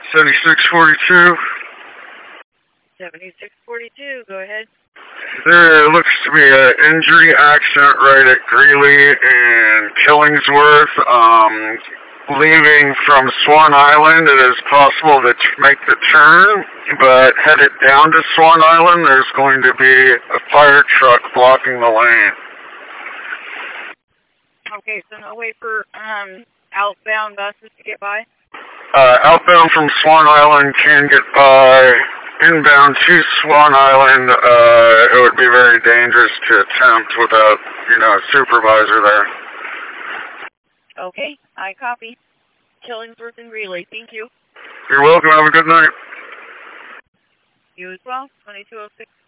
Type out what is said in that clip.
7642. 7642, go ahead. There looks to be an injury accident right at Greeley and Killingsworth. Leaving from Swan Island, it is possible to make the turn, but headed down to Swan Island, there's going to be a fire truck blocking the lane. Okay, so no way for outbound buses to get by? Outbound from Swan Island can get by. Inbound to Swan Island, it would be very dangerous to attempt without, a supervisor there. Okay, I copy. Killingsworth and Greeley, thank you. You're welcome. Have a good night. You as well, 2206.